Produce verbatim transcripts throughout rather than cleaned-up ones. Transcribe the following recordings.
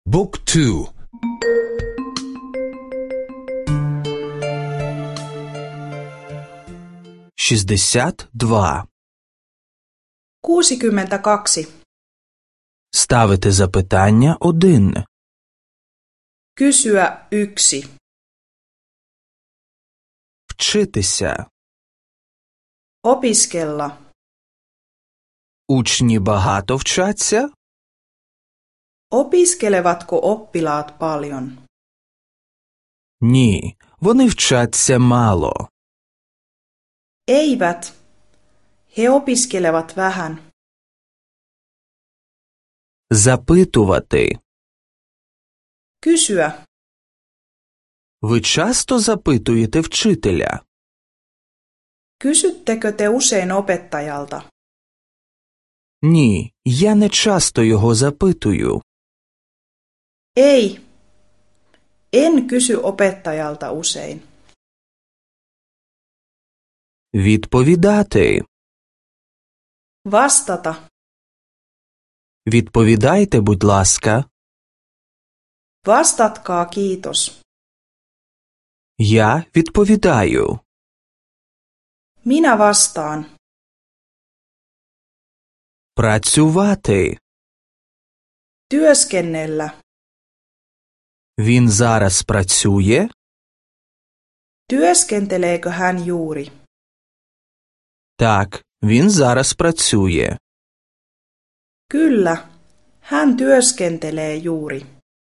บุ๊กทูшістдесят два. kuusikymmentäkaksi. Ставити запитання один. Kysyä yksi. Вчитися. Opiskella. Учні багато вчаться? Opiskelevatko oppilaat paljon? Ні, вони вчаться мало. Eivät. He opiskelevat vähän. Запитувати. Kysyä. Ви часто запитуєте вчителя? Kysyttekö te usein opettajalta? Ні, я не часто його запитую. Ei. En kysy opettajalta usein. Відповідати. Vastata. Відповідайте, будь ласка. Vastatkaa kiitos. Я відповідаю. Minä vastaan. Працювати. Työskennellä. Він зараз працює? Työskenteleekö hän juuri? Так, він зараз працює. Kyllä. Hän työskentelee juuri.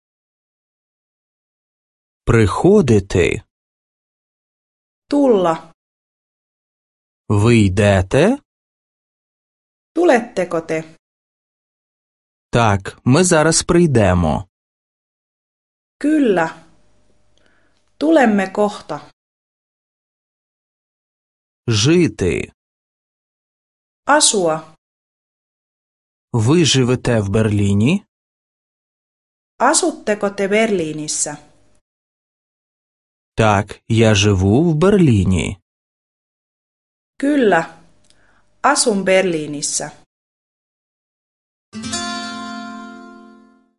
Приходити. Tulla. Ви йдете? Tuletteko te? Так, ми зараз прийдемо. Kyllä. Tulemme kohta. Жити. Asua. Ви живете в Берліні? Asutteko te Berliinissä? Так, я живу в Берліні. Kyllä. Asun Berliinissä.